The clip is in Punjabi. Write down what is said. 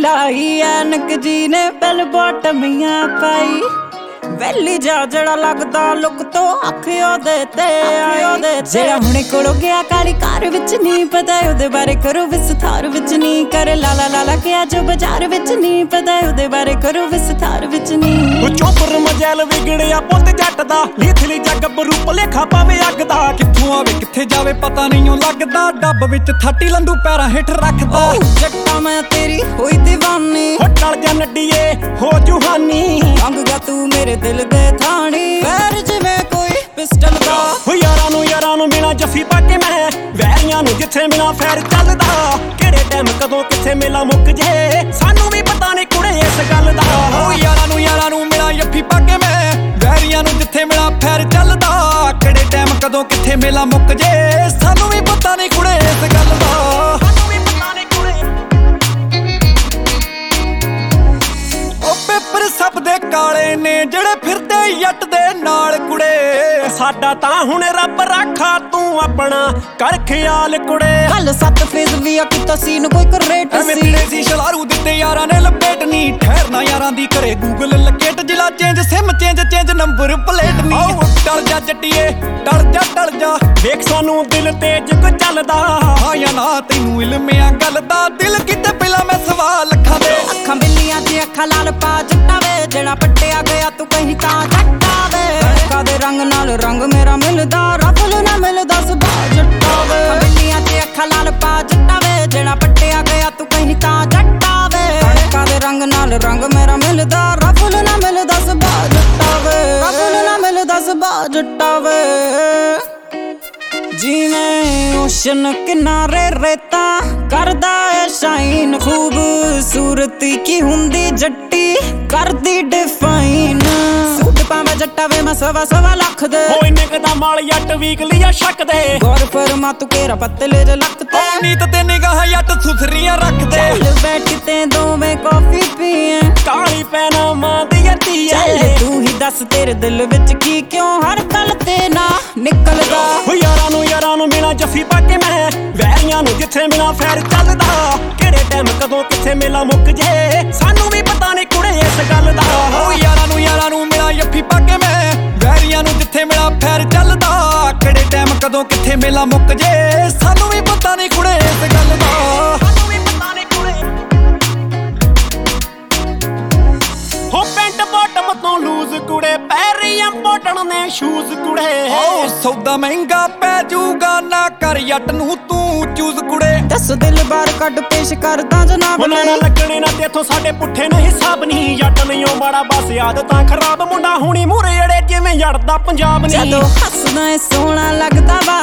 ਲਾਈ ਐਨਕ ਜੀ ਨੇ ਬੈਲ ਬੋਟਮੀਆਂ ਪਾਈ ਵੈਲੀ ਜਾ ਜਿਹੜਾ ਲੱਗਦਾ ਲੁੱਕ ਤੋਂ ਅੱਖ ਉਹਦੇ ਤੇ ਆਈ ਉਹਦੇ ਜਿਹੜਾ ਹੁਣੇ ਕੋਲੋਂ ਗਿਆ ਕਾਲੀ ਕਾਰ ਵਿੱਚ ਨਹੀਂ ਪਤਾ ਉਹਦੇ ਬਾਰੇ ਕਰੋ ਵਿਸਥਾਰ ਵਿੱਚ ਨਹੀਂ ਕਰ ਲਾਲਾ ਲਾਲਾ ਕਿਹਾ ਜੋ ਬਾਜ਼ਾਰ ਵਿੱਚ ਨਹੀਂ ਪਤਾ ਉਹਦੇ ਬਾਰੇ ਕਰੋ ਵਿਸਥਾਰ ਵਿੱਚ ਨਹੀਂ ਉਹ ਚੋਪਰ ਮਜੈਲ ਵਿਗੜਿਆ ਪੁੱਤ ਜੱਟ ਦਾ ਲੀਥਲੀ ਜੱਗ ਬਰੂਪ ਲੇਖਾ ਪਾਵੇ ਅੱਗ ਦਾ ਕਿੱਥੋਂ ਆਵੇ ਕਿੱਥੇ ਜਾਵੇ ਪਤਾ ਨਹੀਂ ਉਹ ਲੱਗਦਾ ਡੱਬ ਵਿੱਚ ਥਾਟੀ ਲੰਦੂ ਪੈਰਾਂ ਹੇਠ ਰੱਖਦਾ ਜੱਟਾ ਮੈਂ ਤੇਰੀ ਹੋਈ دیਵਾਨੀ ਹੋ ਟਲ ਜਾ ਨੱਡੀਏ ਹੋ ਜੁਹਾਨੀ ਰੰਗ ਗਿਆ ਤੂੰ ਮੇਰੇ ਦਿਲ ਦੇ ਥਾਣੀ ਫੇਰ ਜਿਵੇਂ ਕੋਈ ਪਿਸਟਲ ਦਾ ਹੋ ਯਾਰਾਂ ਨੂੰ ਮਿਲਾਂ ਜੱਫੀ ਪਾ ਕੇ ਮੈਂ ਵੈਰੀਆਂ ਨੂੰ ਜਿੱਥੇ ਮਿਲਾਂ ਫੈਰ ਚੱਲਦਾ ਕਿਹੜੇ ਟਾਈਮ ਕਦੋਂ ਕਿੱਥੇ ਮੇਲਾ ਮੁੱਕ ਜੇ ਸਾਨੂੰ ਵੀ ਪਤਾ ਨਹੀਂ ਕੁੜੇ ਇਸ ਗੱਲ ਦਾ ਹੋ ਯਾਰਾਂ ਨੂੰ ਮਿਲਾਂ ਜੱਫੀ ਪਾ ਕੇ ਮੈਂ ਵੈਰੀਆਂ ਨੂੰ ਜਿੱਥੇ ਮਿਲਾਂ ਫੈਰ ਚੱਲਦਾ ਕਿਹੜੇ ਟਾਈਮ ਕਦੋਂ ਕਿੱਥੇ ਮੇਲਾ ਮੁੱਕ ਜੇ ਸਾਨੂੰ ਵੀ ਪਤਾ ਨਹੀਂ ਕੁੜੇ ਇਸ ਗੱਲ ਦਾ ਸਾਨੂੰ ਵੀ ਪਤਾ ਨਹੀਂ ਕੁੜੇ ਉਹ ਪੇਪਰ ਸਭ ਦੇ ਕਾਲੇ ਨੇ ਜਿਹੜੇ ਫਿਰਦੇ ਜੱਟ ਦੇ ਨਾਲ ਕੁੜੇ ਸਾਡਾ ਤਾਂ ਹੁਣ ਰੱਬ ਰਾਖਾ ਤੂੰ ਆਪਣਾ ਕਰ ਖਿਆਲ ਕੁੜੇ ਹਲ 7 ਫੇਜ਼ ਵੀ ਆ ਕਿਤਾ ਸੀਨ ਕੋਈ ਕਰੇਟ ਐਵੇਂ ਮਿਲੇ ਸੀ ਸ਼ਲਾਰੂ ਦਿੱਤੇ ਯਾਰਾਂ ਨੇ ਲਪੇਟਨੀ ਠਹਿਰਨਾ ਯਾਰਾਂ ਦੀ ਕਰੇ ਗੂਗਲ ਲਕੇਟ ਜਿਲਾ change sim change number plate ਨੀ ਟਲ ਜਾ ਜੱਟੀਏ ਟਲ ਜਾ ਵੇਖ ਸਾਨੂੰ ਦਿਲ ਤੇ ਜਗ ਚੱਲਦਾ ਹਾਂ ਜਾਂ ਨਾ ਤੈਨੂੰ ਇਲਮ ਆ ਗੱਲ ਦਾ ਦਿਲ ਕਿਤੇ ਪਹਿਲਾਂ ਮੈਂ ਸਵਾਲ ਅੱਖਾਂ ਦੇ ਅੱਖਾਂ ਬਿੱਲੀਆਂ ਤੇ ਅੱਖਾਂ ਲਾਲ ਪਾ ਜੱਟਾ ਵੇ ਜਿਹੜਾ ਪੱਟਿਆ ਗਿਆ ਤੂੰ ਕਹੀਂ ਤਾਂ ਜੱਟਾ ਵੇ ਕਣਕਾਂ ਦੇ ਰੰਗ ਨਾਲ ਰੰਗ ਮੇਰਾ ਮਿਲਦਾ ਰਫਲ ਨਾ ਮਿਲਦਾ ਸੁਭਾ ਜੱਟਾ ਵੇ ਅੱਖਾਂ ਬਿੱਲੀਆਂ ਤੇ ਅੱਖਾਂ ਲਾਲ ਪਾ ਜੱਟਾ ਵੇ ਜਿਹੜਾ ਪੱਟਿਆ ਗਿਆ ਤੂੰ ਕਹੀਂ ਤਾਂ ਜੱਟਾ ਵੇ ਕਣਕਾਂ ਦੇ ਰੰਗ ਨਾਲ ਰੰਗ ਮੇਰਾ ਮਿਲਦਾ ਰਫਲ ਨਾ ਮਿਲਦਾ ਸੁਭਾ ਜੱਟਾ ਵੇ ਰਫਲ ਨਾ ਮਿਲਦਾ ਸੁਭਾ ਜੱਟਾ ਵੇ ਜਿਵੇਂ ਓਸ਼ਨ ਕਿਨਾਰੇ ਰੇਤਾ ਕਰਦਾ ਏ ਸ਼ਾਈਨ ਖੂਬਸੂਰਤੀ ਕੀ ਹੁੰਦੀ ਜੱਟੀ ਕਰਦੀ ਡਿਫਾਈਨ ਸੂਟ ਪਾਵੇ ਜੱਟਾ ਵੇ ਮੈਂ ਸਵਾ ਲੱਖ ਦੇ ਹੋ ਇੰਨੇ ਕਦਾ ਮਾਲ ਜੱਟ ਵੀਕਲੀ ਆ ਸ਼ੱਕ ਦੇ ਗੌਰ ਫਰਮਾ ਤੂੰ ਕੇਰਾ ਪੱਤਲੇ ਦੇ ਲੱਕ ਤੇ ਨੀਤ ਤੇ ਨਿਗਾਹ ਜੱਟ ਸੁਥਰੀਆਂ ਰੱਖਦੇ ਚੱਲ ਬੈਠ ਤੇ ਦੋਵੇਂ ਕਾਫੀ ਪੀਏ ਕਾਲੀ ਪੈਣਾ ਮਾਂ ਦੀ ਜੱਟੀ ਚੱਲ ਤੂੰ ਹੀ ਦੱਸ ਤੇਰੇ ਦਿਲ ਵਿੱਚ ਕੀ ਕਿਉਂ ਹਰ ਪਲ ਤੇ ਨਾ ਨਿਕਲਦਾ ਹੋ ਯਾਰਾਂ ਨੂੰ ਮਿਲਾਂ ਜੱਫੀ ਪਾ ਕੇ ਮੈਂ ਵੈਰੀਆਂ ਨੂੰ ਜਿੱਥੇ ਮਿਲਾਂ ਫੈਰ ਚੱਲਦਾ ਕਿਹੜੇ ਟਾਈਮ ਕਦੋਂ ਕਿੱਥੇ ਮੇਲਾ ਮੁੱਕ ਜੇ ਸਾਨੂੰ ਵੀ ਪਤਾ ਨਹੀਂ ਕੁੜੇ ਇਸ ਗੱਲ ਦਾ ਹੋ ਯਾਰਾਂ ਨੂੰ ਮਿਲਾਂ ਜੱਫੀ ਪਾ ਕੇ ਮੈਂ ਵੈਰੀਆਂ ਨੂੰ ਜਿੱਥੇ ਮਿਲਾਂ ਫੈਰ ਚੱਲਦਾ ਕਿਹੜੇ ਟਾਈਮ ਕਦੋਂ ਕਿੱਥੇ ਮੇਲਾ ਮੁੱਕ ਜੇ ਸਾਨੂੰ ਵੀ ਪਤਾ ਨਹੀਂ ਕੁੜੇ ਇਸ ਗੱਲ ਦਾ ਸਾਨੂੰ ਵੀ ਪਤਾ ਨਹੀਂ ਕੁੜੇ ਹੋ ਪੈਂਟ ਬਾਟਮ ਤੋਂ ਲੂਜ਼ ਕੁੜੇ ਪੈਰੀਆਂ ਬੋਟਣ ਨੇ ਸ਼ੂਜ਼ ਕੁੜੇ ਓ ਸੌਦਾ ਮਹਿੰਗਾ ਪੈ ਜੂਗਾ ਨਾ ਕਰ ਜੱਟ ਨੂੰ ਤੂੰ ਚੂਜ਼ ਕੁੜੇ ਦੱਸ ਦਿਲ ਬਾਰ ਕੱਢ ਪੇਸ਼ ਕਰਦਾ ਜਨਾਬ ਉਹਨਾਂ ਨਾਲ ਲੱਗਣੇ ਨਾ ਤੇਥੋਂ ਸਾਡੇ ਪੁੱਠੇ ਨੇ ਹਿਸਾਬ ਨਹੀਂ ਜੱਟ ਨਹੀਂ ਉਹ ਮਾੜਾ ਬਸ ਆਦਤਾਂ ਖਰਾਬ ਮੁੰਡਾ ਹੁਣੀ ਮੂਰੇ ਜਿਹੜੇ ਜਿਵੇਂ ਜੜਦਾ ਪੰਜਾਬ ਨਹੀਂ ਜਦੋਂ ਹੱਸਦਾ ਏ ਸੋਹਣਾ ਲੱਗਦਾ ਵਾ